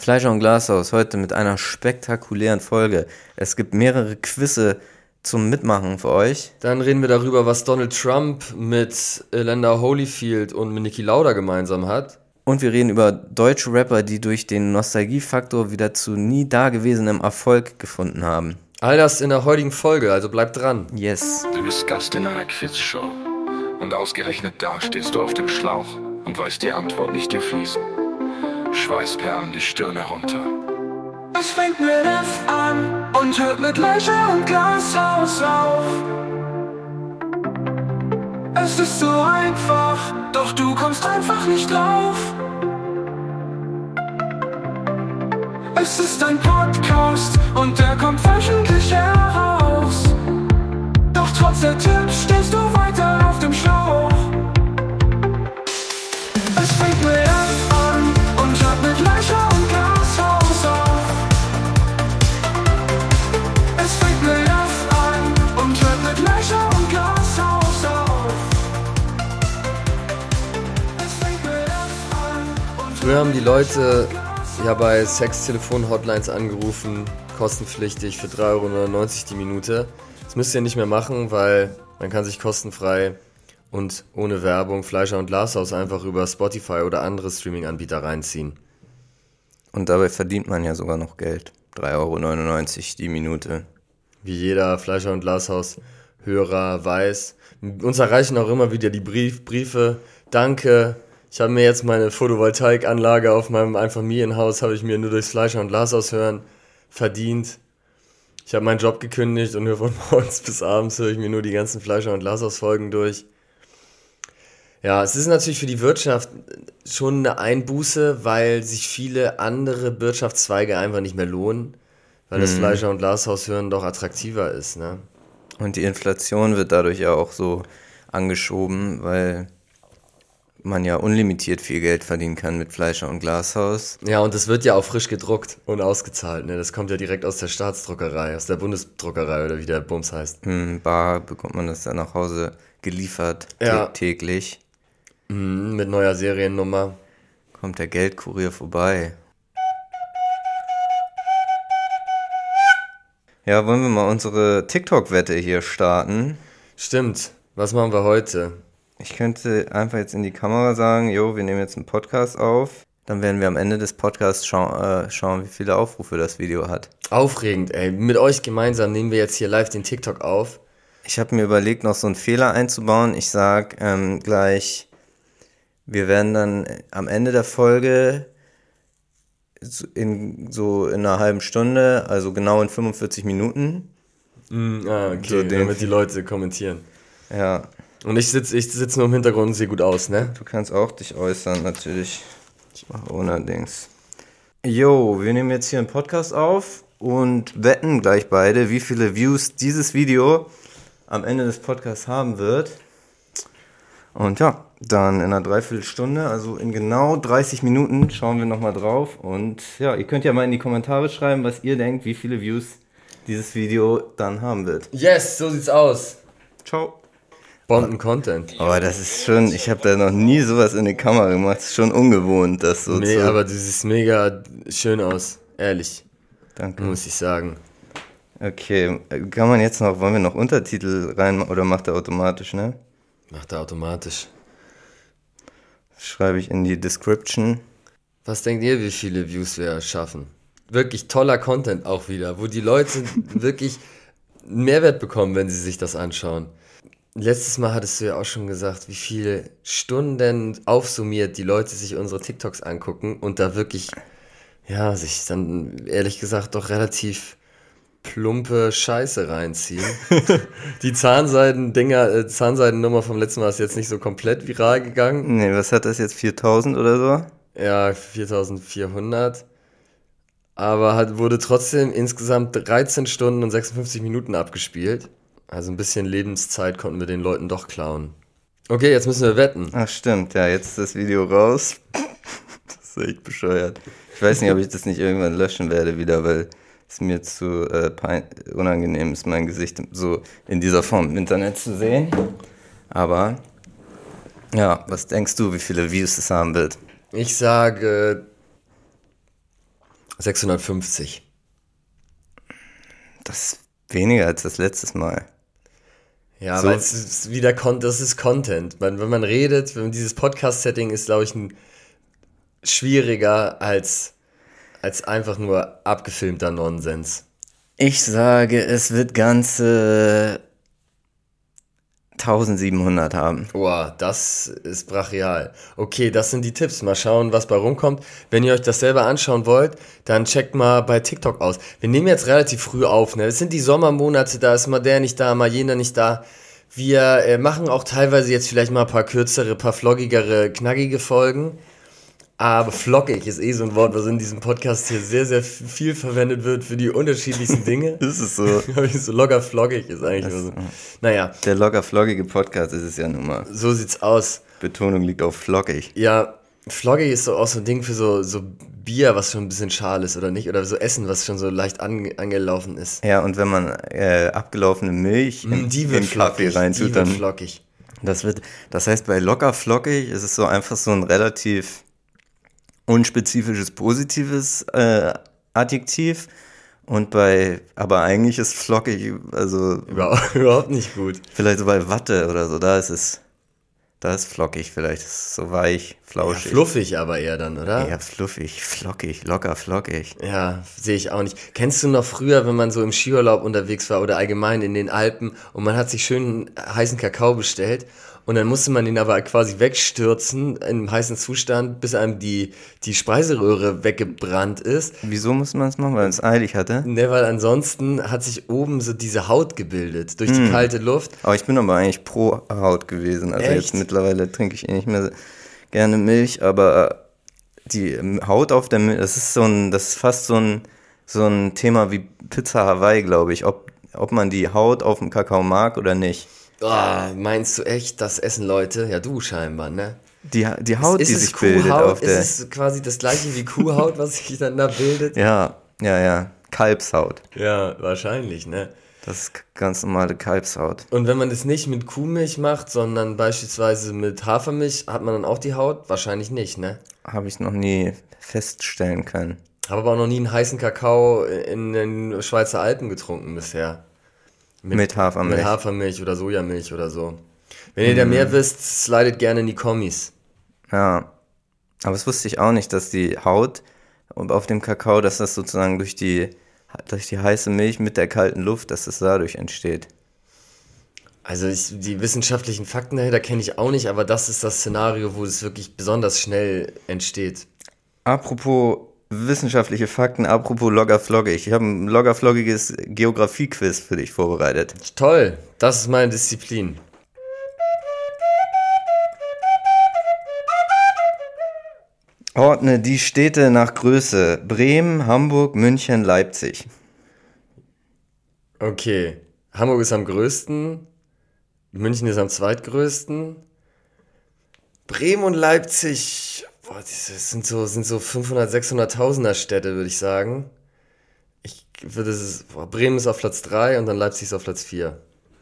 Fleischer und Glashaus heute mit einer spektakulären Folge. Es gibt mehrere Quizze zum Mitmachen für euch. Dann reden wir darüber, was Donald Trump mit Evander Holyfield und mit Niki Lauda gemeinsam hat. Und wir reden über deutsche Rapper, die durch den Nostalgiefaktor wieder zu nie dagewesenem Erfolg gefunden haben. All das in der heutigen Folge, also bleibt dran. Yes. Du bist Gast in einer Quizshow und ausgerechnet da stehst du auf dem Schlauch und weißt die Antwort nicht dir fließen. Schweißperlen die Stirn herunter. Es fängt mit F an und hört mit Fleischer und Glashaus auf. Es ist so einfach, doch du kommst einfach nicht drauf. Es ist ein Podcast und der kommt wöchentlich heraus. Doch trotz der Tipps stehst du weiter auf dem Schlauch. Es fängt mit F an und hört mit Fleischer und Glashaus auf. Es fängt mit F an und hört mit Fleischer und Glashaus auf. Es fängt mit F an und Früher haben die Leute ja bei Sextelefon-Hotlines angerufen, kostenpflichtig für 3,99 € die Minute. Das müsst ihr nicht mehr machen, weil man kann sich kostenfrei und ohne Werbung Fleischer und Glashaus einfach über Spotify oder andere Streaming-Anbieter reinziehen. Und dabei verdient man ja sogar noch Geld. 3,99 € die Minute. Wie jeder Fleischer und Glashaus-Hörer weiß. Uns erreichen auch immer wieder die Briefe. Danke. Ich habe mir jetzt meine Photovoltaikanlage auf meinem Einfamilienhaus, habe ich mir nur durchs Fleischer und Glashaus hören verdient. Ich habe meinen Job gekündigt und nur von morgens bis abends höre ich mir nur die ganzen Fleischer und Glashaus-Folgen durch. Ja, es ist natürlich für die Wirtschaft schon eine Einbuße, weil sich viele andere Wirtschaftszweige einfach nicht mehr lohnen, weil das Fleischer und Glashaus hören doch attraktiver ist, ne? Und die Inflation wird dadurch ja auch so angeschoben, weil man ja unlimitiert viel Geld verdienen kann mit Fleischer und Glashaus. Ja, und das wird ja auch frisch gedruckt und ausgezahlt, ne? Das kommt ja direkt aus der Staatsdruckerei, aus der Bundesdruckerei oder wie der Bums heißt. Bar bekommt man das dann nach Hause geliefert, Ja. täglich. Mit neuer Seriennummer. Kommt der Geldkurier vorbei. Ja, wollen wir mal unsere TikTok-Wette hier starten? Stimmt. Was machen wir heute? Ich könnte einfach jetzt in die Kamera sagen, jo, wir nehmen jetzt einen Podcast auf. Dann werden wir am Ende des Podcasts schauen, wie viele Aufrufe das Video hat. Aufregend, ey. Mit euch gemeinsam nehmen wir jetzt hier live den TikTok auf. Ich habe mir überlegt, noch so einen Fehler einzubauen. Ich sag gleich, wir werden dann am Ende der Folge in einer halben Stunde, also genau in 45 Minuten. Okay, So damit die Leute kommentieren. Ja, Und ich sitz nur im Hintergrund und sehe gut aus, ne? du kannst auch dich äußern, natürlich. Ich mache ohne Dings. Jo, wir nehmen jetzt hier einen Podcast auf und wetten gleich beide, wie viele Views dieses Video am Ende des Podcasts haben wird. Und ja, dann in einer Dreiviertelstunde, also in genau 30 Minuten schauen wir nochmal drauf. Und ja, ihr könnt ja mal in die Kommentare schreiben, was ihr denkt, wie viele Views dieses Video dann haben wird. Yes, so sieht's aus. Ciao. Bomben-Content. Aber das ist schon, ich habe da noch nie sowas in die Kamera gemacht. Das ist schon ungewohnt, das so Nee, zu... aber du siehst mega schön aus. Ehrlich, Danke. muss ich sagen. Okay, kann man jetzt noch, wollen wir noch Untertitel rein, oder macht er automatisch, ne? Macht er automatisch. Schreibe ich in die Description. Was denkt ihr, wie viele Views wir schaffen? Wirklich toller Content auch wieder, wo die Leute wirklich einen Mehrwert bekommen, wenn sie sich das anschauen. Letztes Mal hattest du ja auch schon gesagt, wie viele Stunden aufsummiert die Leute sich unsere TikToks angucken und da wirklich, ja, sich dann ehrlich gesagt doch relativ plumpe Scheiße reinziehen. Die Zahnseidennummer vom letzten Mal ist jetzt nicht so komplett viral gegangen. Nee, was hat das jetzt, 4000 oder so? Ja, 4400. Aber wurde trotzdem insgesamt 13 Stunden und 56 Minuten abgespielt. Also ein bisschen Lebenszeit konnten wir den Leuten doch klauen. Okay, jetzt müssen wir wetten. Ach stimmt, ja, jetzt ist das Video raus. Das ist echt bescheuert. Ich weiß nicht, ob ich das nicht irgendwann löschen werde wieder, weil es mir zu unangenehm ist, mein Gesicht so in dieser Form im Internet zu sehen. Aber, ja, was denkst du, wie viele Views es haben wird? Ich sage 650. Das ist weniger als das letztes Mal. Ja, So. weil es ist wieder das ist Content. Wenn man redet, wenn dieses Podcast-Setting ist, glaube ich, schwieriger als einfach nur abgefilmter Nonsens. Ich sage, es wird ganze 1700 haben. Boah, das ist brachial. Okay, das sind die Tipps. Mal schauen, was bei rumkommt. Wenn ihr euch das selber anschauen wollt, dann checkt mal bei TikTok aus. Wir nehmen jetzt relativ früh auf, ne? Es sind die Sommermonate, da ist mal der nicht da, mal jener nicht da. Wir machen auch teilweise jetzt vielleicht mal ein paar kürzere, paar vloggigere, knackige Folgen. Aber flockig ist so ein Wort, was in diesem Podcast hier sehr, sehr viel verwendet wird für die unterschiedlichsten Dinge. Das ist so. So locker flockig ist eigentlich immer so. Naja, Der locker flockige Podcast ist es ja nun mal. so sieht's aus. Betonung liegt auf flockig. Ja, flockig ist so auch so ein Ding für so Bier, was schon ein bisschen schal ist oder nicht. Oder so Essen, was schon so leicht angelaufen ist. Ja, und wenn man abgelaufene Milch in Die wird Kaffee flockig. reintut, Die wird dann flockig. das heißt, bei locker flockig ist es so einfach so ein relativ unspezifisches positives Adjektiv. Und aber eigentlich ist flockig, also Überhaupt nicht gut. vielleicht so bei Watte oder so, da ist flockig vielleicht, ist es so weich, Ja, flauschig. fluffig aber eher dann, oder? Ja, fluffig, flockig, locker flockig. Ja, sehe ich auch nicht. Kennst du noch früher, wenn man so im Skiurlaub unterwegs war oder allgemein in den Alpen und man hat sich schön heißen Kakao bestellt und dann musste man den aber quasi wegstürzen im heißen Zustand, bis einem die Speiseröhre weggebrannt ist. Wieso muss man es machen, weil man es eilig hatte? Ne, weil ansonsten hat sich oben so diese Haut gebildet durch die kalte Luft. Aber ich bin aber eigentlich pro Haut gewesen. Also Echt? jetzt mittlerweile trinke ich nicht mehr gerne Milch, aber die Haut auf der Milch, das ist fast so ein Thema wie Pizza Hawaii, glaube ich, ob man die Haut auf dem Kakao mag oder nicht. Meinst du echt, das essen Leute? Ja, du scheinbar, ne? Die Haut, die sich bildet auf der. Ist es quasi das gleiche wie Kuhhaut, was sich dann da bildet? Ja, Kalbshaut. Ja, wahrscheinlich, ne? Das ist ganz normale Kalbshaut. Und wenn man das nicht mit Kuhmilch macht, sondern beispielsweise mit Hafermilch, hat man dann auch die Haut? Wahrscheinlich nicht, ne? Habe ich noch nie feststellen können. Habe aber auch noch nie einen heißen Kakao in den Schweizer Alpen getrunken bisher. Mit Hafermilch. Mit Hafermilch oder Sojamilch oder so. Wenn ihr da mehr wisst, slidet gerne in die Kommis. Ja, aber das wusste ich auch nicht, dass die Haut auf dem Kakao, dass das sozusagen durch die heiße Milch mit der kalten Luft, dass das dadurch entsteht. Also die wissenschaftlichen Fakten dahinter kenne ich auch nicht, aber das ist das Szenario, wo es wirklich besonders schnell entsteht. Apropos wissenschaftliche Fakten, apropos loggerfloggig. Ich habe ein loggerfloggiges Geografie-Quiz für dich vorbereitet. Toll, das ist meine Disziplin. Ordne die Städte nach Größe. Bremen, Hamburg, München, Leipzig. Okay, Hamburg ist am größten, München ist am zweitgrößten, Bremen und Leipzig, boah, das sind so 500, 600.000er Städte, würde ich sagen. Bremen ist auf Platz 3 und dann Leipzig ist auf Platz 4.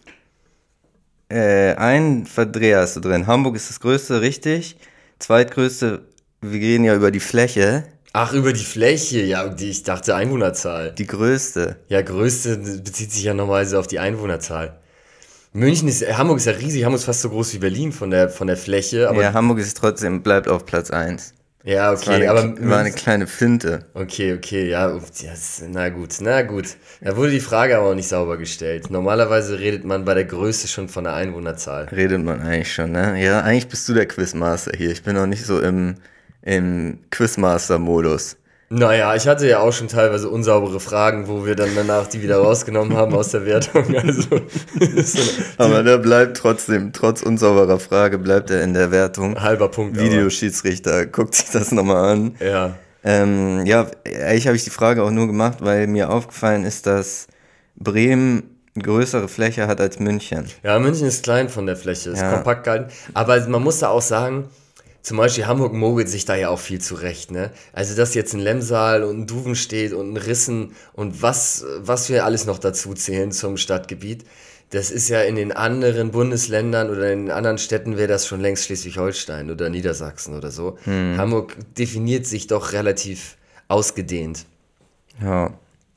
Ein Verdreher hast du drin. Hamburg ist das größte, richtig. Zweitgrößte, wir gehen ja über die Fläche. Ach, über die Fläche, ja, ich dachte Einwohnerzahl. Die größte. Ja, größte bezieht sich ja normalerweise auf die Einwohnerzahl. Hamburg ist ja riesig, Hamburg ist fast so groß wie Berlin von der Fläche, aber Ja, Hamburg ist trotzdem, bleibt auf Platz 1. ja, okay, War eine kleine Finte. Okay, ja, na gut. Da wurde die Frage aber auch nicht sauber gestellt. Normalerweise redet man bei der Größe schon von der Einwohnerzahl. Redet man eigentlich schon, ne? Ja, eigentlich bist du der Quizmaster hier. Ich bin noch nicht so im Quizmaster-Modus. Naja, ich hatte ja auch schon teilweise unsaubere Fragen, wo wir dann danach die wieder rausgenommen haben aus der Wertung. Also, Aber der bleibt trotzdem, trotz unsauberer Frage, bleibt er in der Wertung. halber Punkt. Videoschiedsrichter, guckt sich das nochmal an. Ja. Ja, eigentlich habe ich die Frage auch nur gemacht, weil mir aufgefallen ist, dass Bremen eine größere Fläche hat als München. Ja, München ist klein von der Fläche, ist Ja. kompakt gehalten. Aber man muss da auch sagen, zum Beispiel Hamburg mogelt sich da ja auch viel zurecht, ne? Also, dass jetzt ein Lemsal und ein Duven steht und ein Rissen und was wir alles noch dazu zählen zum Stadtgebiet, das ist ja in den anderen Bundesländern oder in den anderen Städten wäre das schon längst Schleswig-Holstein oder Niedersachsen oder so. Hamburg definiert sich doch relativ ausgedehnt. Ja.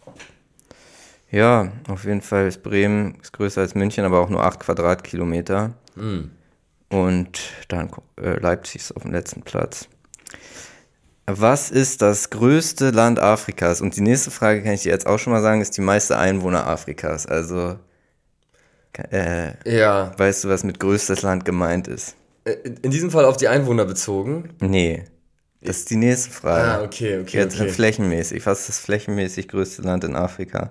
Ja, auf jeden Fall ist Bremen ist größer als München, aber auch nur 8 Quadratkilometer. Und dann Leipzig ist auf dem letzten Platz. Was ist das größte Land Afrikas? Und die nächste Frage kann ich dir jetzt auch schon mal sagen, ist die meiste Einwohner Afrikas. Also, Ja. weißt du, was mit größtes Land gemeint ist? In diesem Fall auf die Einwohner bezogen. Nee, das ist die nächste Frage. Ah, okay. Jetzt flächenmäßig. Was ist das flächenmäßig größte Land in Afrika?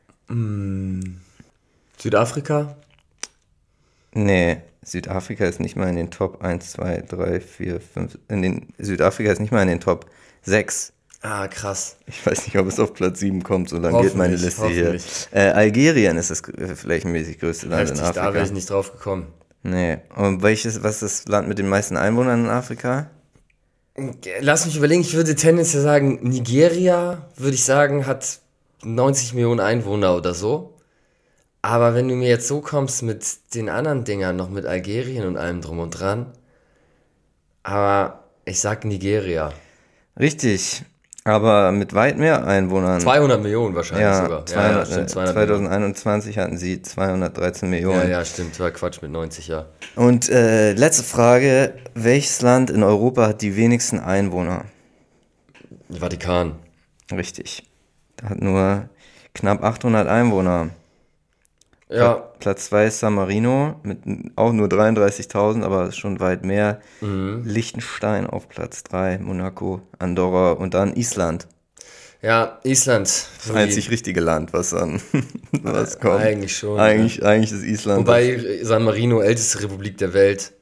Südafrika? Nee, Südafrika ist nicht mal in den Top 1, 2, 3, 4, 5. Südafrika ist nicht mal in den Top 6. Ah, krass. Ich weiß nicht, ob es auf Platz 7 kommt, so lange geht meine Liste hier. Algerien ist das flächenmäßig größte Land Heftig, in Afrika. da wäre ich nicht drauf gekommen. Nee. Und was ist das Land mit den meisten Einwohnern in Afrika? Lass mich überlegen, ich würde tendenziell sagen, Nigeria, würde ich sagen, hat 90 Millionen Einwohner oder so. Aber wenn du mir jetzt so kommst mit den anderen Dingern, noch mit Algerien und allem drum und dran, aber ich sag Nigeria. Richtig, aber mit weit mehr Einwohnern. 200 Millionen wahrscheinlich Ja, sogar. 200, stimmt, 200 Millionen. 2021 hatten sie 213 Millionen. Ja, stimmt, war Quatsch mit 90, ja. Und letzte Frage, welches Land in Europa hat die wenigsten Einwohner? Vatikan. Richtig, da hat nur knapp 800 Einwohner. Ja, Platz 2 ist San Marino mit auch nur 33.000, aber schon weit mehr. Liechtenstein auf Platz 3, Monaco, Andorra und dann Island. ja, Island. Das einzig richtige Land, was dann was kommt. Eigentlich schon. Eigentlich ist Island. Wobei San Marino, älteste Republik der Welt,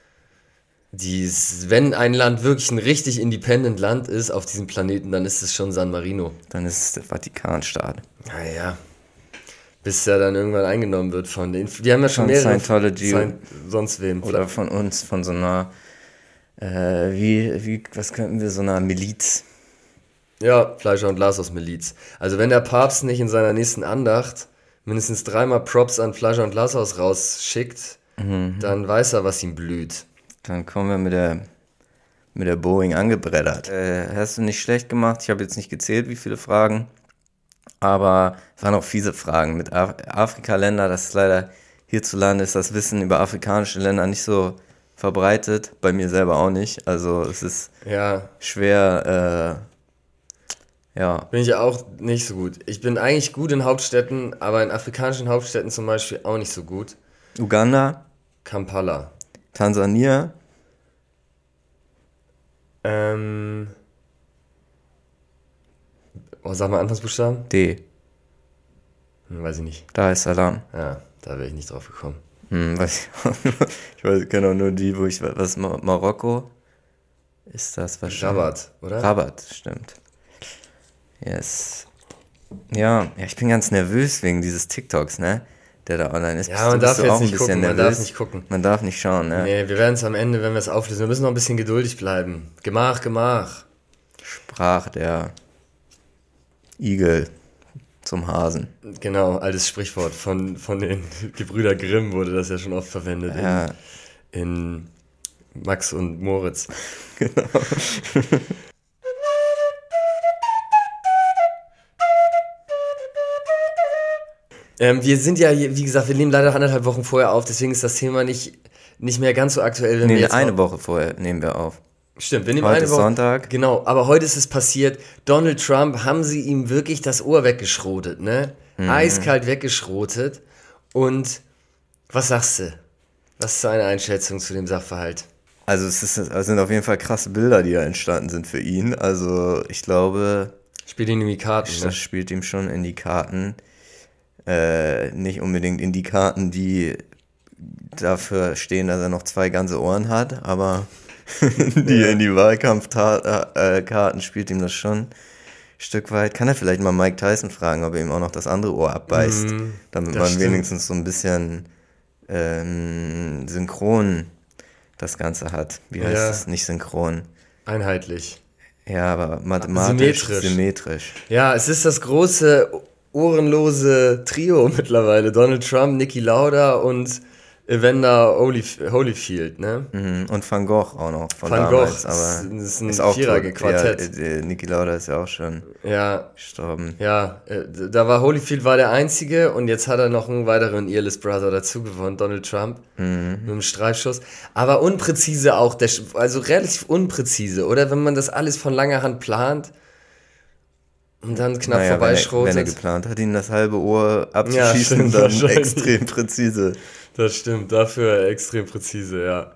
wenn ein Land wirklich ein richtig independent Land ist auf diesem Planeten, dann ist es schon San Marino. Dann ist es der Vatikanstaat. Naja, bis er dann irgendwann eingenommen wird von denen. Die haben ja schon Von mehrere. Scientology. Sonst wem. Oder von uns, von so einer, was könnten wir, so einer Miliz. Ja, Fleischer und Glas aus Miliz. Also wenn der Papst nicht in seiner nächsten Andacht mindestens 3-mal Props an Fleischer und Glashaus rausschickt, dann weiß er, was ihm blüht. Dann kommen wir mit der Boeing angebreddert. Hast du nicht schlecht gemacht. Ich habe jetzt nicht gezählt, wie viele Fragen. Aber es waren auch fiese Fragen mit Afrika-Länder. Das ist leider hierzulande ist das Wissen über afrikanische Länder nicht so verbreitet. Bei mir selber auch nicht. Also es ist schwer. Bin ich auch nicht so gut. Ich bin eigentlich gut in Hauptstädten, aber in afrikanischen Hauptstädten zum Beispiel auch nicht so gut. Uganda, Kampala. Tansania, sag mal Anfangsbuchstaben? D. Weiß ich nicht. Dar es Salaam. Ja, da wäre ich nicht drauf gekommen. Weiß ich auch nur. Ich kenne auch nur die, wo ich, was, Marokko? Ist das wahrscheinlich? Rabat, oder? Rabat, stimmt. Yes. Ja, ich bin ganz nervös wegen dieses TikToks, ne? Der da online ist. Ja, man darf jetzt nicht gucken, man darf nicht gucken. Man darf nicht schauen, ne? Nee, wir werden es am Ende, wenn wir es auflösen. Wir müssen noch ein bisschen geduldig bleiben. Gemach. Sprach der Igel zum Hasen. Genau, altes Sprichwort. Von den Gebrüder Grimm wurde das ja schon oft verwendet. Ja. In Max und Moritz. Genau. Wir sind ja, wie gesagt, wir nehmen leider 1,5 Wochen vorher auf, deswegen ist das Thema nicht mehr ganz so aktuell. Wenn wir jetzt eine Woche vorher nehmen wir auf. Stimmt, wir nehmen heute eine Woche. Sonntag. Genau, aber heute ist es passiert. Donald Trump, haben sie ihm wirklich das Ohr weggeschrotet, ne? Eiskalt weggeschrotet. Und was sagst du? Was ist deine Einschätzung zu dem Sachverhalt? Also es sind auf jeden Fall krasse Bilder, die da entstanden sind für ihn. Also ich glaube, spielt ihm in die Karten. Das spielt ihm schon in die Karten. Nicht unbedingt in die Karten, die dafür stehen, dass er noch 2 ganze Ohren hat, aber in die Wahlkampfkarten spielt ihm das schon ein Stück weit. Kann er vielleicht mal Mike Tyson fragen, ob er ihm auch noch das andere Ohr abbeißt, damit man wenigstens so ein bisschen synchron das Ganze hat. Wie heißt das? Nicht synchron. Einheitlich. Ja, aber mathematisch, symmetrisch. Ja, es ist das große ohrenlose Trio mittlerweile. Donald Trump, Niki Lauda und Evander Holyfield, ne? Und Van Gogh auch noch von Van damals, Gogh aber ist ein auch Vierer-Quartett. Ja, Niki Lauda ist ja auch schon gestorben. Ja, da war Holyfield der Einzige und jetzt hat er noch einen weiteren Earless Brother dazu gewonnen, Donald Trump, mit einem Streifschuss. Aber unpräzise auch, also relativ unpräzise, oder? Wenn man das alles von langer Hand plant und dann knapp vorbeischrotet. Wenn er geplant hat, ihn das halbe Ohr abzuschießen, dann extrem präzise. Das stimmt, dafür extrem präzise, ja.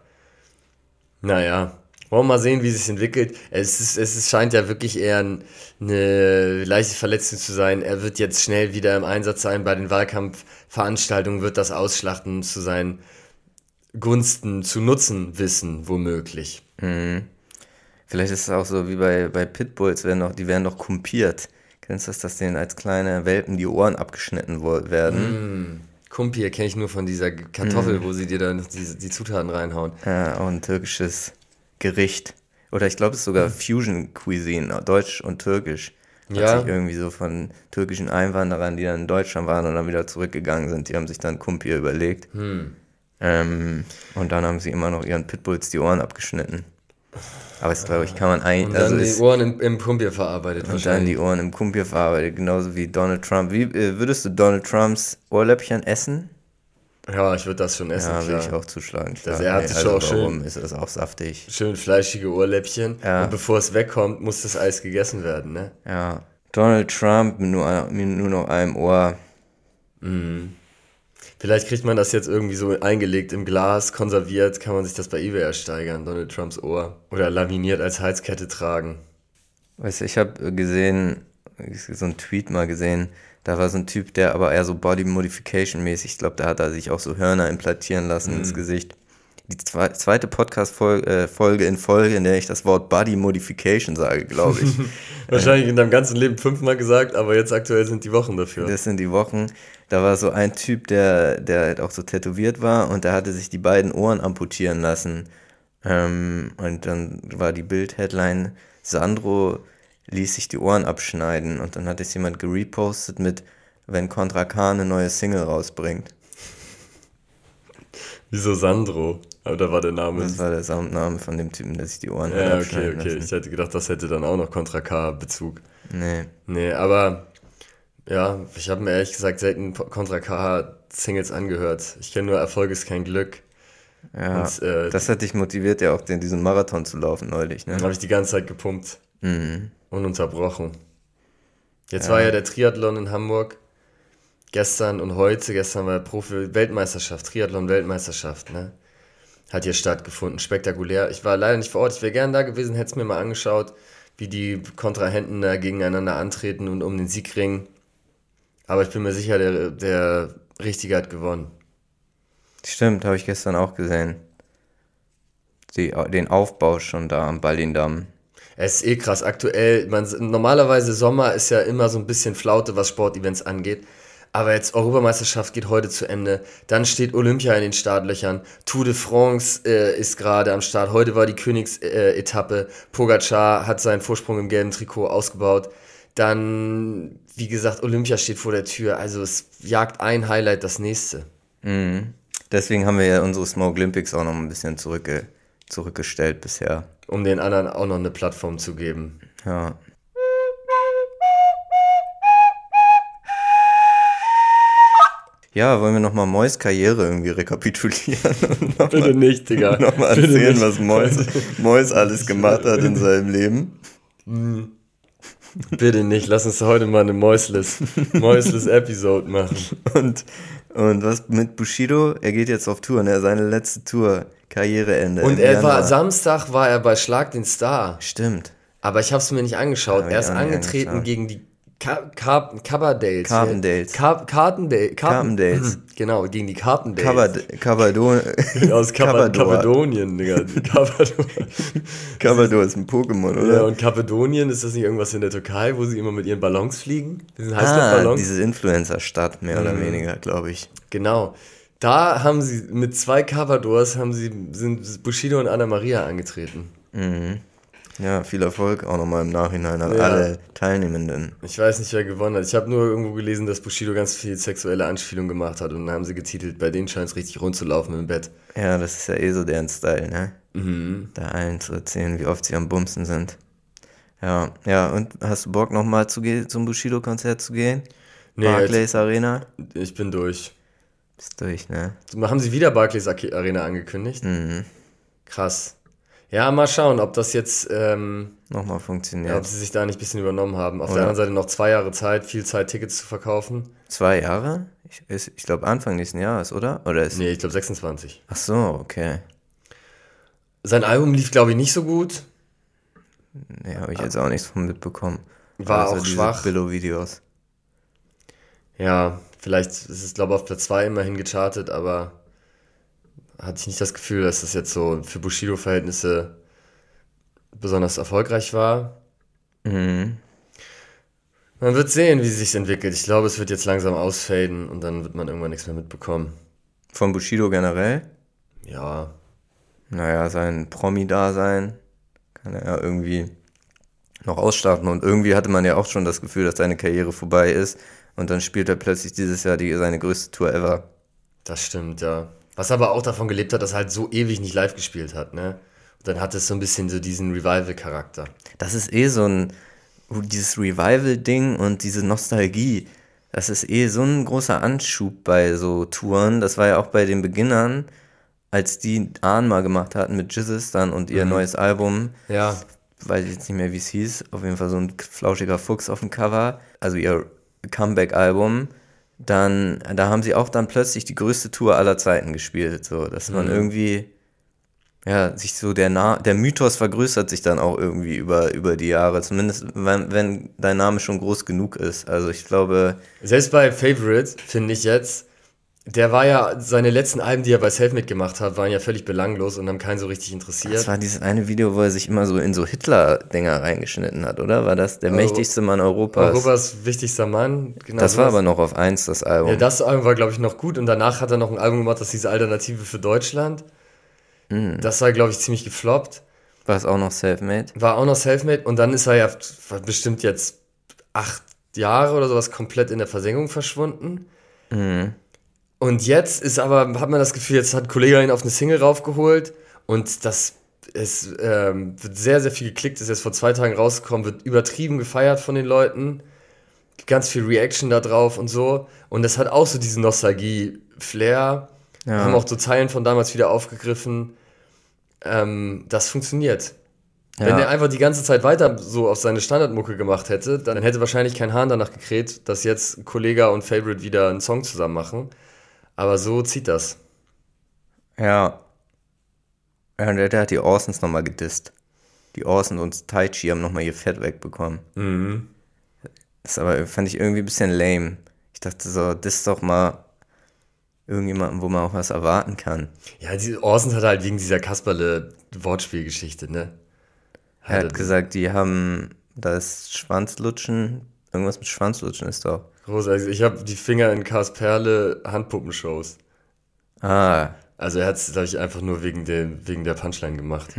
Naja, wollen wir mal sehen, wie es sich entwickelt. Es scheint ja wirklich eher eine leichte Verletzung zu sein. Er wird jetzt schnell wieder im Einsatz sein. Bei den Wahlkampfveranstaltungen wird das Ausschlachten zu seinen Gunsten zu nutzen wissen, womöglich. Vielleicht ist es auch so wie bei Pitbulls, die werden doch kumpiert. Kennst du das, dass denen als kleine Welpen die Ohren abgeschnitten werden? Kumpier kenne ich nur von dieser Kartoffel, wo sie dir dann die Zutaten reinhauen. Ja, auch ein türkisches Gericht. Oder ich glaube, es ist sogar Fusion Cuisine, Deutsch und Türkisch. Hat sich irgendwie so von türkischen Einwanderern, die dann in Deutschland waren und dann wieder zurückgegangen sind, die haben sich dann Kumpir überlegt. Und dann haben sie immer noch ihren Pitbulls die Ohren abgeschnitten. Aber das, glaube ich, kann man eigentlich... Und dann die Ohren im Kumpir verarbeitet wahrscheinlich. Und dann die Ohren im Kumpir verarbeitet, genauso wie Donald Trump. Wie würdest du Donald Trumps Ohrläppchen essen? Ja, ich würde das schon essen, ja, würde ich auch zuschlagen. Er hat schon auch schön... ist das auch saftig. Schön fleischige Ohrläppchen. Ja. Und bevor es wegkommt, muss das Eis gegessen werden, ne? Ja. Donald Trump mit nur noch einem Ohr. Vielleicht kriegt man das jetzt irgendwie so eingelegt im Glas, konserviert, kann man sich das bei eBay ersteigern, Donald Trumps Ohr. Oder laminiert als Halskette tragen. Weißt du, ich habe so einen Tweet mal gesehen, da war so ein Typ, der aber eher so Body Modification mäßig, ich glaube, da hat er sich auch so Hörner implantieren lassen ins Gesicht. Die zweite Podcast-Folge in Folge, in der ich das Wort Body Modification sage, glaube ich. Wahrscheinlich in deinem ganzen Leben 5-mal gesagt, aber jetzt aktuell sind die Wochen dafür. Das sind die Wochen. Da war so ein Typ, der halt auch so tätowiert war und der hatte sich die beiden Ohren amputieren lassen. Und dann war die Bild-Headline, Sandro ließ sich die Ohren abschneiden. Und dann hat es jemand gerepostet mit, wenn Contra K eine neue Single rausbringt. Wieso Sandro? Aber da war der Name. Das war der Soundname von dem Typen, der sich die Ohren abschneiden lassen. Ich hätte gedacht, das hätte dann auch noch Contra K-Bezug. Nee, aber ja, ich habe mir ehrlich gesagt selten Contra K-Singles angehört. Ich kenne nur Erfolg ist kein Glück. Ja, und, das hat dich motiviert, ja auch diesen Marathon zu laufen neulich, ne? Dann habe ich die ganze Zeit gepumpt. Ununterbrochen. Jetzt war ja der Triathlon in Hamburg. Gestern und heute, gestern war Profi-Weltmeisterschaft, Triathlon-Weltmeisterschaft, ne? Hat hier stattgefunden, spektakulär. Ich war leider nicht vor Ort, ich wäre gern da gewesen, hätte es mir mal angeschaut, wie die Kontrahenten da gegeneinander antreten und um den Sieg ringen. Aber ich bin mir sicher, der Richtige hat gewonnen. Stimmt, habe ich gestern auch gesehen. Den Aufbau schon da am Ballindamm. Es ist krass, aktuell, normalerweise Sommer ist ja immer so ein bisschen Flaute, was Sportevents angeht. Aber jetzt Europameisterschaft geht heute zu Ende. Dann steht Olympia in den Startlöchern. Tour de France ist gerade am Start. Heute war die Königsetappe. Pogacar hat seinen Vorsprung im gelben Trikot ausgebaut. Dann, wie gesagt, Olympia steht vor der Tür. Also es jagt ein Highlight das nächste. Deswegen haben wir ja unsere Smoke Olympics auch noch ein bisschen zurückgestellt bisher. Um den anderen auch noch eine Plattform zu geben. Ja. Ja, wollen wir nochmal Mois' Karriere irgendwie rekapitulieren? Und Bitte nicht, Digga. Nochmal erzählen, was Mois alles gemacht hat in seinem Leben. Bitte nicht, lass uns heute mal eine Moisless-Episode machen. Und was mit Bushido? Er geht jetzt auf Tour, ne? Seine letzte Tour, Karriereende. Und Samstag war er bei Schlag den Star. Stimmt. Aber ich habe es mir nicht angeschaut. Er ist angetreten gegen die Carbondales. Carpendales. Genau, gegen die Carpendales. Aus Kappadonien, Digga. Kabador ist ein Pokémon, oder? Ja, und Kappadonien, ist das nicht irgendwas in der Türkei, wo sie immer mit ihren Ballons fliegen? Diesen Heißluftballons? Diese Influencer-Stadt, mehr oder weniger, glaube ich. Genau. Da haben sie mit 2 Kabadors sind Bushido und Anna Maria angetreten. Ja, viel Erfolg auch nochmal im Nachhinein an alle Teilnehmenden. Ich weiß nicht, wer gewonnen hat. Ich habe nur irgendwo gelesen, dass Bushido ganz viel sexuelle Anspielung gemacht hat und dann haben sie getitelt, bei denen scheint es richtig rund zu laufen im Bett. Ja, das ist ja eh so deren Style, ne? Da allen zu erzählen, wie oft sie am Bumsen sind. Ja, und hast du Bock nochmal zum Bushido-Konzert zu gehen? Nee, Barclays Arena? Ich bin durch. Bist durch, ne? Haben sie wieder Barclays Arena angekündigt? Krass. Ja, mal schauen, ob das jetzt, Nochmal funktioniert. ob sie sich da nicht ein bisschen übernommen haben. Auf der anderen Seite noch 2 Jahre Zeit, viel Zeit, Tickets zu verkaufen. 2 Jahre? Ich glaube Anfang nächsten Jahres, oder? Nee, ich glaube 26. Ach so, okay. Sein Album lief, glaube ich, nicht so gut. Nee, habe ich jetzt auch nichts von mitbekommen. War Also auch diese schwach. Billo-Videos. Ja, vielleicht ist es, glaube ich, auf Platz 2 immerhin gechartet, aber hatte ich nicht das Gefühl, dass das jetzt so für Bushido-Verhältnisse besonders erfolgreich war. Man wird sehen, wie es sich entwickelt. Ich glaube, es wird jetzt langsam ausfaden und dann wird man irgendwann nichts mehr mitbekommen. Von Bushido generell? Ja, Naja, sein Promi-Dasein kann er ja irgendwie noch ausstarten. Und irgendwie hatte man ja auch schon das Gefühl, dass seine Karriere vorbei ist. Und dann spielt er plötzlich dieses Jahr seine größte Tour ever. das stimmt, ja. Was aber auch davon gelebt hat, dass er halt so ewig nicht live gespielt hat, ne? Und dann hat es so ein bisschen so diesen Revival-Charakter. Das ist eh dieses Revival-Ding und diese Nostalgie, das ist eh so ein großer Anschub bei so Touren. Das war ja auch bei den Beginnern, als die Ahn mal gemacht hatten mit Jizzes dann und ihr neues Album. Ja, Weiß ich jetzt nicht mehr, wie es hieß. Auf jeden Fall so ein flauschiger Fuchs auf dem Cover. Also ihr Comeback-Album. Da haben sie auch dann plötzlich die größte Tour aller Zeiten gespielt. So, dass man irgendwie, ja, sich so der Mythos vergrößert sich dann auch irgendwie über die Jahre. Zumindest, wenn dein Name schon groß genug ist. Also ich glaube, selbst bei Favorite, finde ich jetzt, der war ja, seine letzten Alben, die er bei Selfmade gemacht hat, waren ja völlig belanglos und haben keinen so richtig interessiert. das war dieses eine Video, wo er sich immer so in so Hitler-Dinger reingeschnitten hat, oder? War das der mächtigste Mann Europas? Europas wichtigster Mann. Genau Das war sowas. aber noch auf 1, das Album. Ja, das Album war, glaube ich, noch gut und danach hat er noch ein Album gemacht, das hieß Alternative für Deutschland. Das war, glaube ich, ziemlich gefloppt. War es auch noch Selfmade? War auch noch Selfmade und dann ist er ja bestimmt jetzt 8 Jahre oder sowas komplett in der Versenkung verschwunden. Und jetzt hat man das Gefühl, jetzt hat Kollega ihn auf eine Single raufgeholt und es wird sehr, sehr viel geklickt, ist jetzt vor 2 Tagen rausgekommen, wird übertrieben gefeiert von den Leuten, ganz viel Reaction da drauf und so und das hat auch so diesen Nostalgie-Flair, haben auch so Zeilen von damals wieder aufgegriffen, das funktioniert. Wenn der einfach die ganze Zeit weiter so auf seine Standardmucke gemacht hätte, dann hätte wahrscheinlich kein Hahn danach gekräht, dass jetzt Kollega und Favorite wieder einen Song zusammen machen. Aber so zieht das. Ja. Ja, der hat die Orsons nochmal gedisst. Die Orson und Taichi haben nochmal ihr Fett wegbekommen. Das fand ich irgendwie ein bisschen lame. Ich dachte so, diss doch mal irgendjemanden, wo man auch was erwarten kann. Ja, die Orson hat halt wegen dieser Kasperle-Wortspielgeschichte, ne? Er hat gesagt, die haben das Schwanzlutschen, irgendwas mit Schwanzlutschen ist doch. Großartig. Ich habe die Finger in Kasperle Handpuppenshows. Ah, Also er hat es, glaube ich, einfach nur wegen der Punchline gemacht.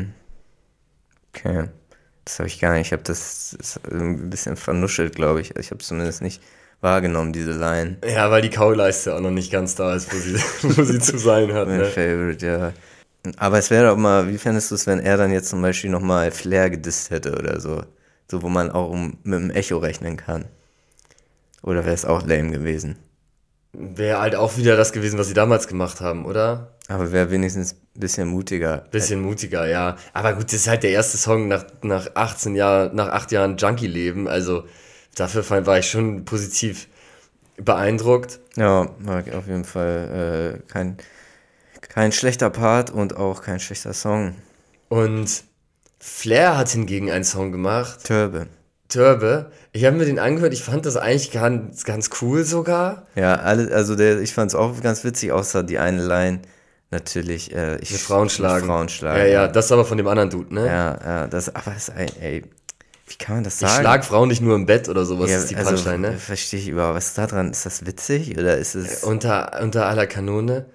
okay. Das habe ich gar nicht. Ich habe das ein bisschen vernuschelt, glaube ich. Ich habe es zumindest nicht wahrgenommen, diese Line. Ja, weil die Kauleiste auch noch nicht ganz da ist, wo sie zu sein hat. Mein Ne? Favorite, ja. Aber es wäre doch mal, wie fändest du es, wenn er dann jetzt zum Beispiel nochmal Flair gedisst hätte oder so? So, wo man auch mit dem Echo rechnen kann. Oder wäre es auch lame gewesen? Wäre halt auch wieder das gewesen, was sie damals gemacht haben, oder? Aber wäre wenigstens ein bisschen mutiger. Bisschen mutiger, ja. Aber gut, das ist halt der erste Song nach 8 Jahren Junkie-Leben. Also dafür war ich schon positiv beeindruckt. Ja, war auf jeden Fall kein schlechter Part und auch kein schlechter Song. Und Flair hat hingegen einen Song gemacht. Törbe. Ich habe mir den angehört, ich fand das eigentlich ganz cool sogar. Ja, ich fand es auch ganz witzig, außer die eine Line natürlich. Mit Frauen schlagen. Ja, Ja, das ist aber von dem anderen Dude, ne? Ja, wie kann man das Ich sagen? schlag Frauen nicht nur im Bett oder sowas, Ja, ist die Punchline, ne? Verstehe ich überhaupt. Was ist da dran? Ist das witzig oder ist es... Unter aller Kanone.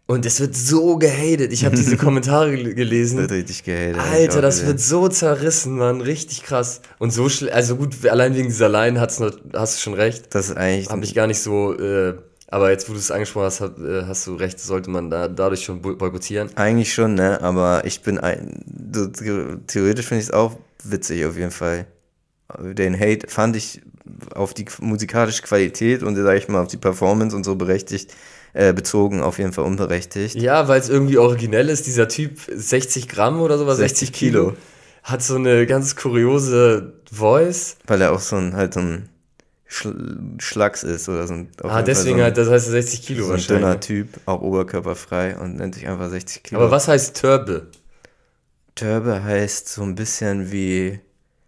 Und es wird so gehatet. Ich habe diese Kommentare gelesen. Wird richtig gehatet. Alter, das wird so zerrissen, Mann. Richtig krass. Und so also gut, allein wegen dieser Line hast du schon recht. Das ist eigentlich... Hab ich gar nicht so... aber jetzt, wo du es angesprochen hast, hast du recht, sollte man dadurch schon boykottieren. Eigentlich schon, ne? Aber ich bin theoretisch finde ich es auch witzig auf jeden Fall. Den Hate fand ich auf die musikalische Qualität und, sag ich mal, auf die Performance und so berechtigt, bezogen auf jeden Fall unberechtigt. Ja, weil es irgendwie originell ist. Dieser Typ, 60 Gramm oder sowas, 60 Kilo, hat so eine ganz kuriose Voice. Weil er auch so ein Schlacks ist oder so ein... Deswegen so das heißt 60 Kilo so wahrscheinlich. Ein dünner Typ, auch oberkörperfrei und nennt sich einfach 60 Kilo. Aber was heißt Törbe? Törbe heißt so ein bisschen wie...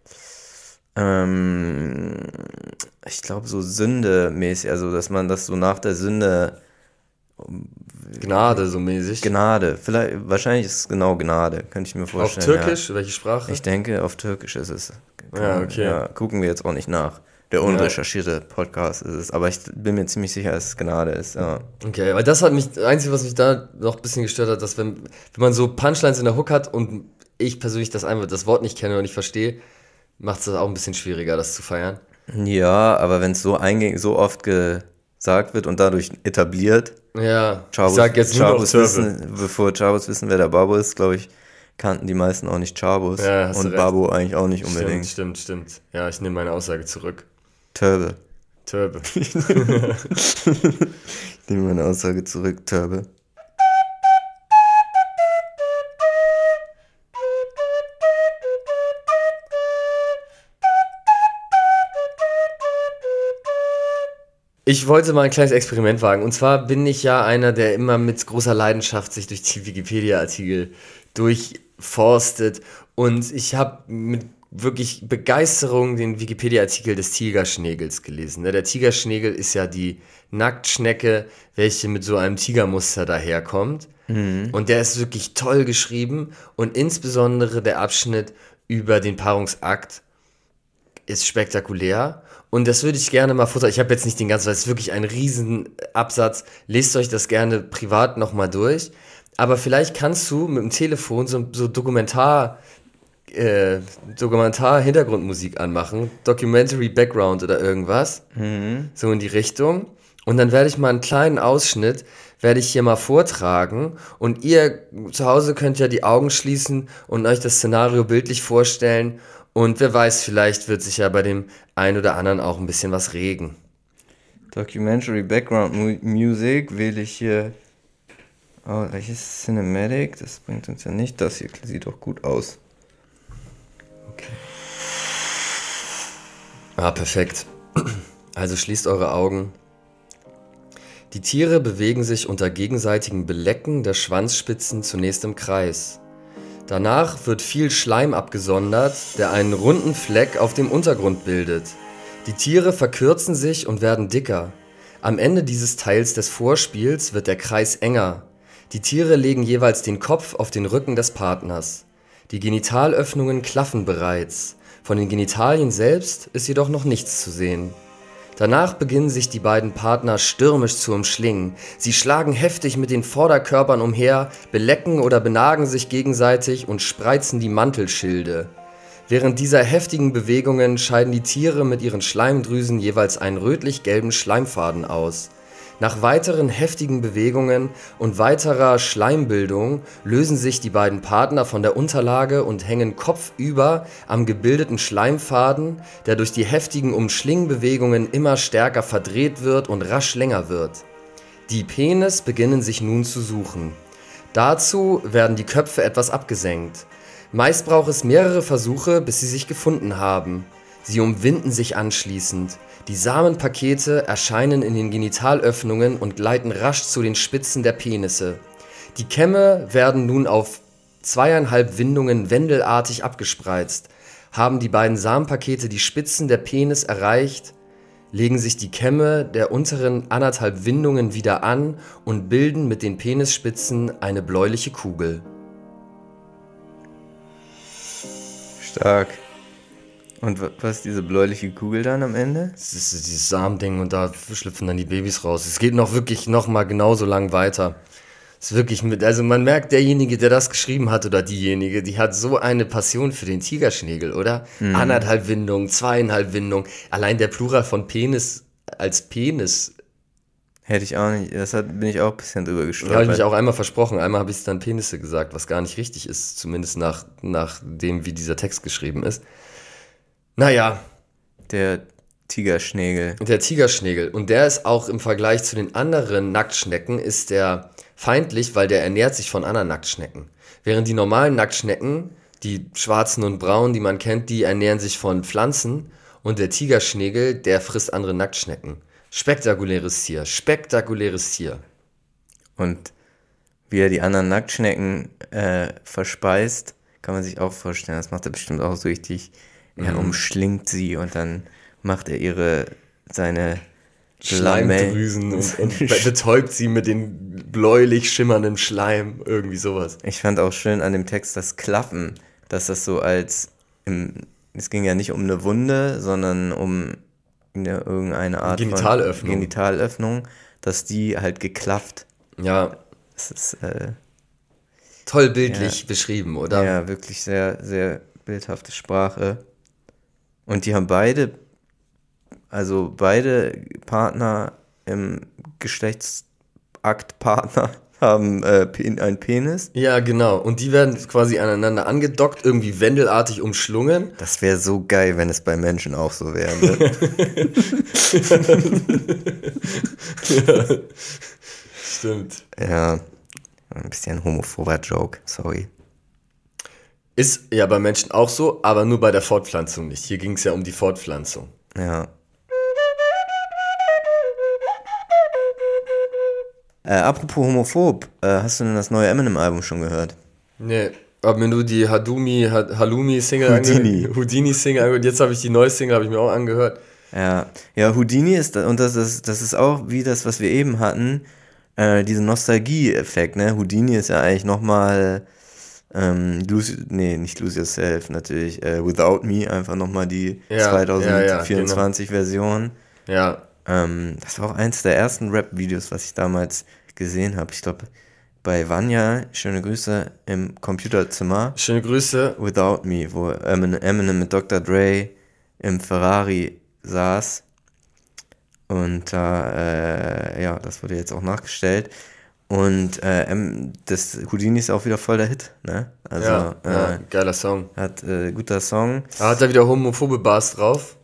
ich glaube so Sünde-mäßig, also dass man das so nach der Sünde... Gnade so mäßig. Gnade, wahrscheinlich ist es genau Gnade, könnte ich mir vorstellen. Auf Türkisch? Ja. Welche Sprache? Ich denke, auf Türkisch ist es. Okay. Ja, gucken wir jetzt auch nicht nach. Der unrecherchierte Podcast ist es, aber ich bin mir ziemlich sicher, dass es Gnade ist, ja. Okay, weil das Einzige, was mich da noch ein bisschen gestört hat, dass wenn man so Punchlines in der Hook hat und ich persönlich das Wort nicht kenne und nicht verstehe, macht es das auch ein bisschen schwieriger, das zu feiern. Ja, aber wenn es so oft gesagt wird und dadurch etabliert. Ja, Chabos, ich sag jetzt nur noch bevor Chabos wissen, wer der Babo ist, glaube ich, kannten die meisten auch nicht Chabos. Ja, und Babo eigentlich auch nicht unbedingt. Stimmt. Ja, ich nehme meine Aussage zurück. Törbe. Ich nehme meine Aussage zurück, Törbe. Ich wollte mal ein kleines Experiment wagen. Und zwar bin ich ja einer, der immer mit großer Leidenschaft sich durch die Wikipedia-Artikel durchforstet. Und ich habe mit wirklich Begeisterung den Wikipedia-Artikel des Tigerschnägels gelesen. Der Tigerschnägel ist ja die Nacktschnecke, welche mit so einem Tigermuster daherkommt. Und der ist wirklich toll geschrieben. Und insbesondere der Abschnitt über den Paarungsakt ist spektakulär. Und das würde ich gerne mal vortragen. Ich habe jetzt nicht den ganzen, weil es ist wirklich ein riesen Absatz. Lest euch das gerne privat nochmal durch. Aber vielleicht kannst du mit dem Telefon so Dokumentar-Hintergrundmusik anmachen. Documentary Background oder irgendwas. So in die Richtung. Und dann werde ich mal einen kleinen Ausschnitt, werde ich hier mal vortragen. Und ihr zu Hause könnt ja die Augen schließen und euch das Szenario bildlich vorstellen. Und wer weiß, vielleicht wird sich ja bei dem einen oder anderen auch ein bisschen was regen. Documentary Background Music wähle ich hier. Oh, welches Cinematic? Das bringt uns ja nicht. Das hier sieht doch gut aus. Okay. Perfekt. Also schließt eure Augen. Die Tiere bewegen sich unter gegenseitigem Belecken der Schwanzspitzen zunächst im Kreis. Danach wird viel Schleim abgesondert, der einen runden Fleck auf dem Untergrund bildet. Die Tiere verkürzen sich und werden dicker. Am Ende dieses Teils des Vorspiels wird der Kreis enger. Die Tiere legen jeweils den Kopf auf den Rücken des Partners. Die Genitalöffnungen klaffen bereits. Von den Genitalien selbst ist jedoch noch nichts zu sehen. Danach beginnen sich die beiden Partner stürmisch zu umschlingen. Sie schlagen heftig mit den Vorderkörpern umher, belecken oder benagen sich gegenseitig und spreizen die Mantelschilde. Während dieser heftigen Bewegungen scheiden die Tiere mit ihren Schleimdrüsen jeweils einen rötlich-gelben Schleimfaden aus. Nach weiteren heftigen Bewegungen und weiterer Schleimbildung lösen sich die beiden Partner von der Unterlage und hängen kopfüber am gebildeten Schleimfaden, der durch die heftigen Umschlingbewegungen immer stärker verdreht wird und rasch länger wird. Die Penis beginnen sich nun zu suchen. Dazu werden die Köpfe etwas abgesenkt. Meist braucht es mehrere Versuche, bis sie sich gefunden haben. Sie umwinden sich anschließend. Die Samenpakete erscheinen in den Genitalöffnungen und gleiten rasch zu den Spitzen der Penisse. Die Kämme werden nun auf 2,5 Windungen wendelartig abgespreizt. Haben die beiden Samenpakete die Spitzen der Penis erreicht, legen sich die Kämme der unteren 1,5 Windungen wieder an und bilden mit den Penisspitzen eine bläuliche Kugel. Stark. Und was ist diese bläuliche Kugel dann am Ende? Das ist dieses Samending und da schlüpfen dann die Babys raus. Es geht noch wirklich noch mal genauso lang weiter. ist wirklich also man merkt, derjenige, der das geschrieben hat oder diejenige, die hat so eine Passion für den Tigerschnägel, oder? 1,5 Windungen, 2,5 Windungen. Allein der Plural von Penis als Penis. Hätte ich auch nicht, bin ich auch ein bisschen drüber Da habe gestolpert. ich mich auch einmal versprochen. Einmal habe ich dann Penisse gesagt, was gar nicht richtig ist, zumindest nach dem, wie dieser Text geschrieben ist. Naja, Der Tigerschnägel. der Tigerschnägel. Und der ist auch im Vergleich zu den anderen Nacktschnecken, ist der feindlich, weil der ernährt sich von anderen Nacktschnecken. Während die normalen Nacktschnecken, die schwarzen und braunen, die man kennt, die ernähren sich von Pflanzen. Und der Tigerschnägel, der frisst andere Nacktschnecken. Spektakuläres Tier, spektakuläres Tier. Und wie er die anderen Nacktschnecken verspeist, kann man sich auch vorstellen. Das macht er bestimmt auch so richtig. Er umschlingt sie und dann macht er seine Schleimdrüsen und betäubt sie mit dem bläulich schimmernden Schleim, irgendwie sowas. Ich fand auch schön an dem Text das Klaffen, dass das so es ging ja nicht um eine Wunde, sondern um irgendeine Art Genitalöffnung. von Genitalöffnung, dass die halt geklafft. Ja, Das ist toll bildlich beschrieben, oder? ja wirklich sehr, sehr bildhafte Sprache. Und die haben beide Partner im Geschlechtsaktpartner haben einen Penis. Ja, genau. Und die werden quasi aneinander angedockt, irgendwie wendelartig umschlungen. Das wäre so geil, wenn es bei Menschen auch so wäre. Ne? Stimmt. Ja, ein bisschen homophober Joke, sorry. Ist ja bei Menschen auch so, aber nur bei der Fortpflanzung nicht. Hier ging es ja um die Fortpflanzung. Ja. Apropos homophob, hast du denn das neue Eminem-Album schon gehört? Nee, hab mir nur die Halloumi-Single Houdini-Single angehört. Jetzt habe ich die neue Single, habe ich mir auch angehört. Ja, Houdini ist, und das ist auch wie das, was wir eben hatten, dieser Nostalgie-Effekt, ne? Houdini ist ja eigentlich nochmal, nicht Lose Yourself, natürlich, Without Me, einfach nochmal die 2024-Version. Ja. Das war auch eins der ersten Rap-Videos, was ich damals gesehen habe. Ich glaube, bei Vanya, schöne Grüße, im Computerzimmer. Schöne Grüße. Without Me, wo Eminem mit Dr. Dre im Ferrari saß. Und das wurde jetzt auch nachgestellt. Und das Houdini ist auch wieder voll der Hit, ne? Also, geiler Song. Guter Song. Hat er wieder homophobe Bars drauf?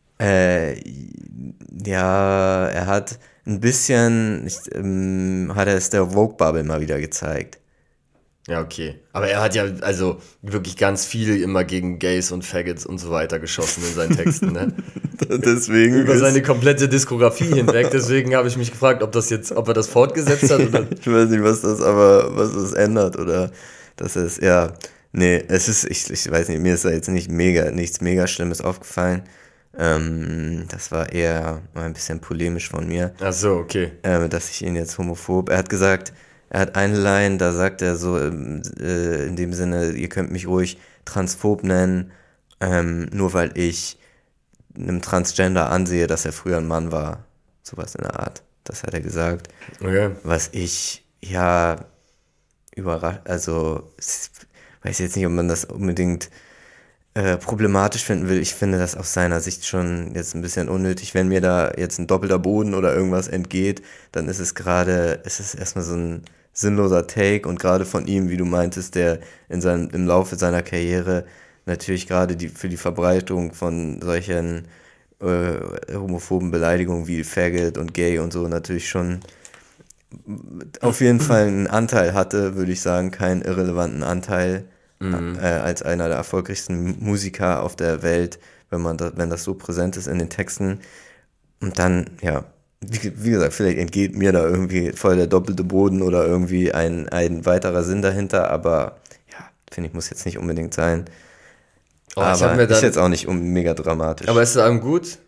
Ja, er hat ein bisschen, hat er es der Vogue-Bubble mal wieder gezeigt. Ja, okay. Aber er hat ja also wirklich ganz viel immer gegen Gays und Faggots und so weiter geschossen in seinen Texten, ne? Deswegen Über seine komplette Diskografie hinweg. Deswegen habe ich mich gefragt, ob er das fortgesetzt hat oder. Ich weiß nicht, was das ändert oder dass es, ich weiß nicht, mir ist da jetzt nichts mega Schlimmes aufgefallen. Das war eher mal ein bisschen polemisch von mir. Ach so, okay. Dass ich ihn jetzt homophob. Er hat gesagt, er hat eine Line, da sagt er so in dem Sinne, ihr könnt mich ruhig transphob nennen, nur weil ich einem Transgender ansehe, dass er früher ein Mann war. Sowas in der Art. Das hat er gesagt. Okay. Was ich überrascht, also ich weiß jetzt nicht, ob man das unbedingt problematisch finden will. Ich finde das aus seiner Sicht schon jetzt ein bisschen unnötig. Wenn mir da jetzt ein doppelter Boden oder irgendwas entgeht, dann ist es erstmal so ein sinnloser Take, und gerade von ihm, wie du meintest, der im Laufe seiner Karriere natürlich gerade für die Verbreitung von solchen homophoben Beleidigungen wie Faggot und Gay und so natürlich schon auf jeden Fall einen Anteil hatte, würde ich sagen, keinen irrelevanten Anteil. Als einer der erfolgreichsten Musiker auf der Welt, wenn das so präsent ist in den Texten. Und dann, ja, wie gesagt, vielleicht entgeht mir da irgendwie voll der doppelte Boden oder irgendwie ein weiterer Sinn dahinter, aber ja, finde ich, muss jetzt nicht unbedingt sein. Aber ist jetzt auch nicht mega dramatisch. Aber ist es einem gut?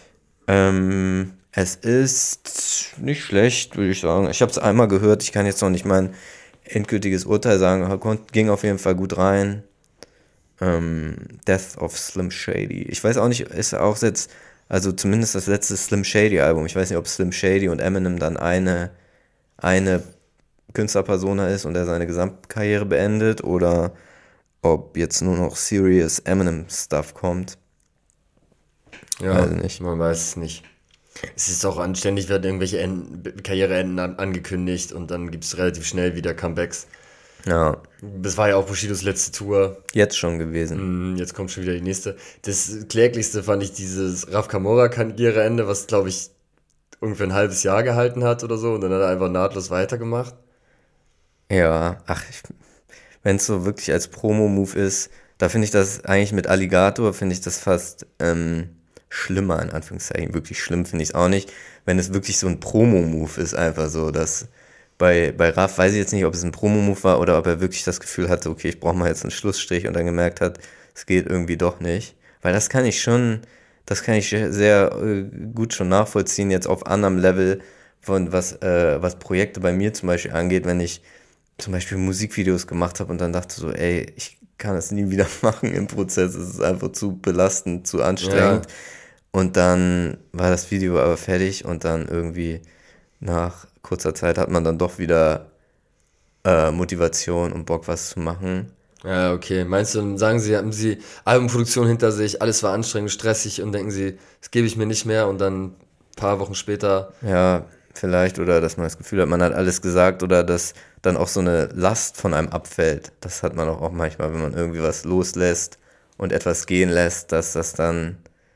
Es ist nicht schlecht, würde ich sagen. Ich habe es einmal gehört, ich kann jetzt noch nicht mein endgültiges Urteil sagen, ging auf jeden Fall gut rein. Death of Slim Shady. Ich weiß auch nicht, ist auch jetzt, also zumindest das letzte Slim Shady Album. Ich weiß nicht, ob Slim Shady und Eminem dann eine Künstlerpersona ist und er seine Gesamtkarriere beendet oder ob jetzt nur noch serious Eminem-Stuff kommt. Ja, Weiß nicht. man weiß es nicht. Es ist auch anständig, werden irgendwelche Karriereenden angekündigt und dann gibt es relativ schnell wieder Comebacks. Ja, Das war ja auch Bushidos letzte Tour. jetzt schon gewesen. Jetzt kommt schon wieder die nächste. Das kläglichste fand ich dieses Raf Kamora-Karriereende, was, glaube ich, ungefähr ein halbes Jahr gehalten hat oder so und dann hat er einfach nahtlos weitergemacht. Ja, wenn es so wirklich als Promo-Move ist, da finde ich das eigentlich mit Alligator, finde ich das fast schlimmer, in Anführungszeichen. Wirklich schlimm finde ich es auch nicht, wenn es wirklich so ein Promo-Move ist, einfach so, dass bei Raff weiß ich jetzt nicht, ob es ein Promo-Move war oder ob er wirklich das Gefühl hatte, okay, ich brauche mal jetzt einen Schlussstrich und dann gemerkt hat, es geht irgendwie doch nicht. Weil das kann ich sehr gut schon nachvollziehen, jetzt auf anderem Level, von was Projekte bei mir zum Beispiel angeht, wenn ich zum Beispiel Musikvideos gemacht habe und dann dachte so, ey, ich kann das nie wieder machen im Prozess, es ist einfach zu belastend, zu anstrengend. Ja. Und dann war das Video aber fertig und dann irgendwie nach kurzer Zeit hat man dann doch wieder Motivation und Bock, was zu machen. Ja, okay. Meinst du, sagen Sie, hatten Sie Albumproduktion hinter sich, alles war anstrengend, stressig und denken Sie, das gebe ich mir nicht mehr und dann ein paar Wochen später, Ja, vielleicht, oder dass man das Gefühl hat, man hat alles gesagt oder dass dann auch so eine Last von einem abfällt. Das hat man auch manchmal, wenn man irgendwie was loslässt und etwas gehen lässt, dass das dann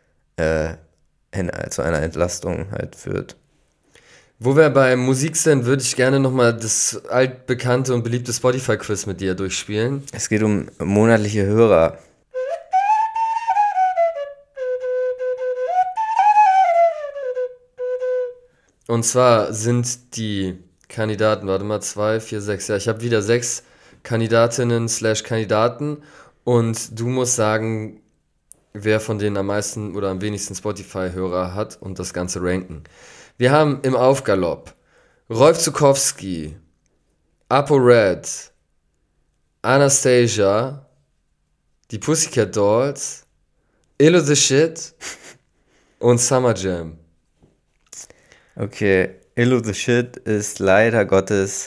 zu einer Entlastung halt führt. wo wir bei Musik sind, würde ich gerne nochmal das altbekannte und beliebte Spotify-Quiz mit dir durchspielen. Es geht um monatliche Hörer. Und zwar sind die Kandidaten, warte mal, 2, 4, 6, ja, ich habe wieder 6 Kandidatinnen/Kandidaten und du musst sagen, wer von denen am meisten oder am wenigsten Spotify-Hörer hat und das Ganze ranken. Wir haben im Aufgalopp Rolf Zukowski, ApoRed, Anastasia, die Pussycat Dolls, Illo the Shit und Summer Jam. Okay, Illo the Shit ist leider Gottes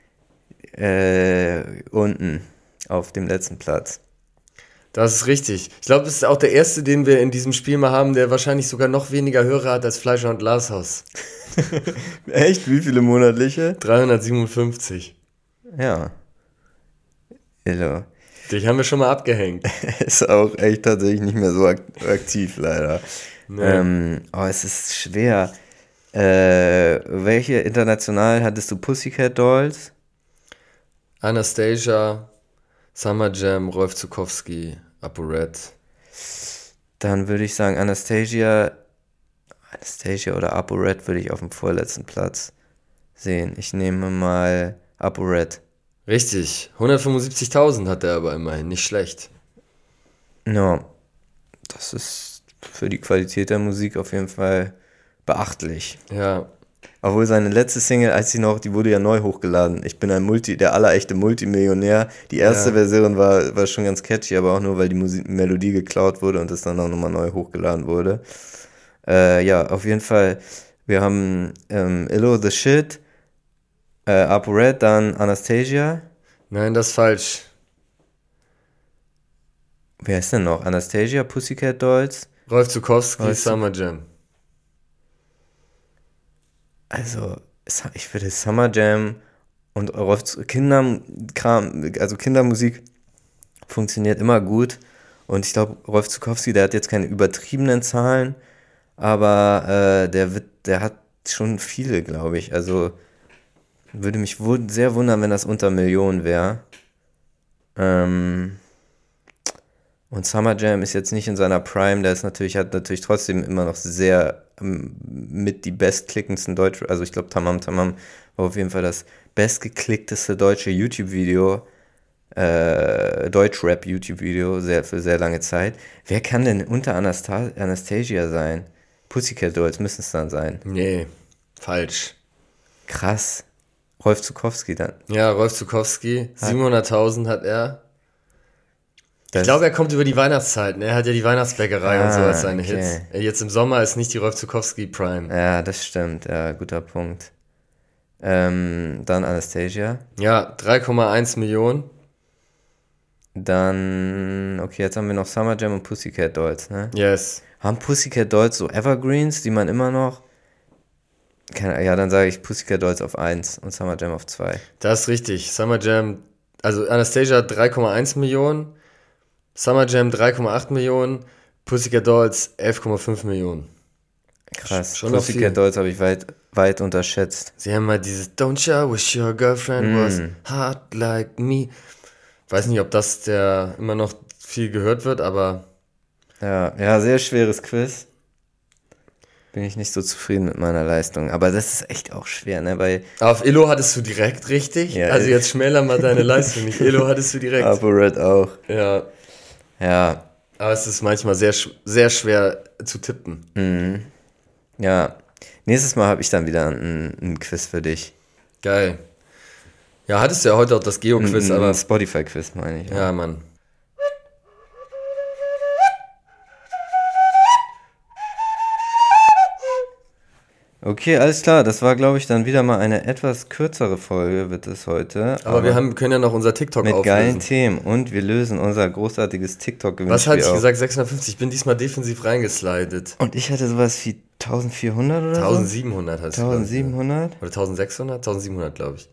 unten auf dem letzten Platz. Das ist richtig. Ich glaube, das ist auch der erste, den wir in diesem Spiel mal haben, der wahrscheinlich sogar noch weniger Hörer hat als Fleischer und Glashaus. Echt? Wie viele monatliche? 357. Ja. Illo. Dich haben wir schon mal abgehängt. Ist auch echt tatsächlich nicht mehr so aktiv, leider. Nee. Es ist schwer. Welche international hattest du? Pussycat Dolls? Anastasia, Summer Jam, Rolf Zukowski, ApoRed. Dann würde ich sagen Anastasia oder ApoRed würde ich auf dem vorletzten Platz sehen. Ich nehme mal ApoRed. Richtig. 175.000 hat er aber immerhin. Nicht schlecht. Ja, das ist für die Qualität der Musik auf jeden Fall beachtlich. Ja. Obwohl seine letzte Single, die wurde ja neu hochgeladen. Ich bin der allerechte Multimillionär. Die erste Version war schon ganz catchy, aber auch nur, weil die Melodie geklaut wurde und es dann auch nochmal neu hochgeladen wurde. Auf jeden Fall, wir haben Illo the Shit, ApoRed, dann Anastasia. Nein, das ist falsch. Wer ist denn noch? Anastasia, Pussycat Dolls. Rolf Zukowski, Summer Jam. Also, ich würde Summer Jam und Kindermusik funktioniert immer gut. Und ich glaube, Rolf Zukowski, der hat jetzt keine übertriebenen Zahlen, aber der hat schon viele, glaube ich. Also, würde mich sehr wundern, wenn das unter Millionen wäre. Und Summer Jam ist jetzt nicht in seiner Prime, hat natürlich trotzdem immer noch sehr mit die bestklickendsten deutsche, also ich glaube Tamam Tamam war auf jeden Fall das bestgeklickteste deutsche YouTube-Video, Deutsch-Rap-YouTube-Video für sehr lange Zeit. Wer kann denn unter Anastasia sein? Pussycat Dolls müssen es dann sein. Nee, falsch. Krass. Rolf Zukowski dann. Ja, Rolf Zukowski, 700.000 hat er. Ich glaube, er kommt über die Weihnachtszeit. Ne? Er hat ja die Weihnachtsbäckerei und so als seine Hits. Jetzt im Sommer ist nicht die Rolf Zukowski Prime. Ja, das stimmt. Ja, guter Punkt. Dann Anastasia. Ja, 3,1 Millionen. Dann, okay, jetzt haben wir noch Summer Jam und Pussycat Dolls, ne? Yes. Haben Pussycat Dolls so Evergreens, die man immer noch... Ja, dann sage ich Pussycat Dolls auf 1 und Summer Jam auf 2. Das ist richtig. Summer Jam, also Anastasia hat 3,1 Millionen, Summer Jam 3,8 Millionen, Pussycat Dolls 11,5 Millionen. Krass, Schon noch viel. Pussycat Dolls habe ich weit unterschätzt. Sie haben mal dieses Don't you wish your girlfriend was hot like me. Weiß nicht, ob das der immer noch viel gehört wird, aber... Ja, sehr schweres Quiz. Bin ich nicht so zufrieden mit meiner Leistung. Aber das ist echt auch schwer, ne? Weil Auf Illo hattest du direkt richtig. Ja, also jetzt schmäler mal deine Leistung nicht. Illo hattest du direkt. ApoRed auch. Ja. Ja. Aber es ist manchmal sehr, sehr schwer zu tippen. Ja. Nächstes Mal habe ich dann wieder ein Quiz für dich. Geil. Ja, hattest du ja heute auch das Geo-Quiz, aber... Ein Spotify-Quiz, meine ich. Ja, Mann. Okay, alles klar. Das war, glaube ich, dann wieder mal eine etwas kürzere Folge, wird es heute. Aber können ja noch unser TikTok mit auflösen. geilen Themen. Und wir lösen unser großartiges TikTok-Gewinnspiel Was hatte ich auf. gesagt? 650. Ich bin diesmal defensiv reingeslidet. Und ich hatte sowas wie 1400 oder 1700 hast so? du. 1700? Oder 1600? 1700, glaube ich.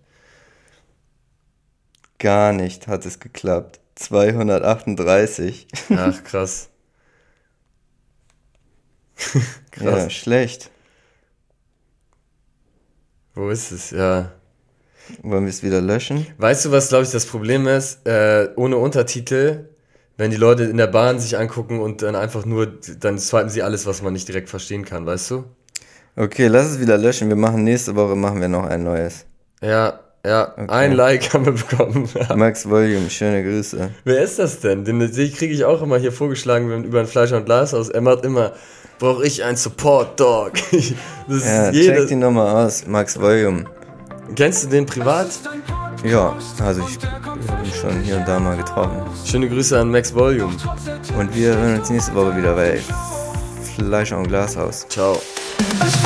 Gar nicht hat es geklappt. 238. Ach, krass. Krass. Ja, schlecht. Wo ist es? Ja. Wollen wir es wieder löschen? Weißt du, was, glaube ich, das Problem ist? Ohne Untertitel, wenn die Leute in der Bahn sich angucken und dann einfach nur, dann swipen sie alles, was man nicht direkt verstehen kann, weißt du? Okay, lass es wieder löschen. Nächste Woche machen wir noch ein neues. Ja, Okay. Ein Like haben wir bekommen. Max Volume, schöne Grüße. Wer ist das denn? Den kriege ich auch immer hier vorgeschlagen, wenn über ein Fleischer und Glashaus. Er macht immer, brauche ich einen Support-Dog. Das Ja, ist check die Nummer aus, Max Volume. Kennst du den privat? Ja, also ich habe ihn schon hier und da mal getroffen. Schöne Grüße an Max Volume. Und wir hören uns nächste Woche wieder bei Fleischer und Glashaus. Ciao. Es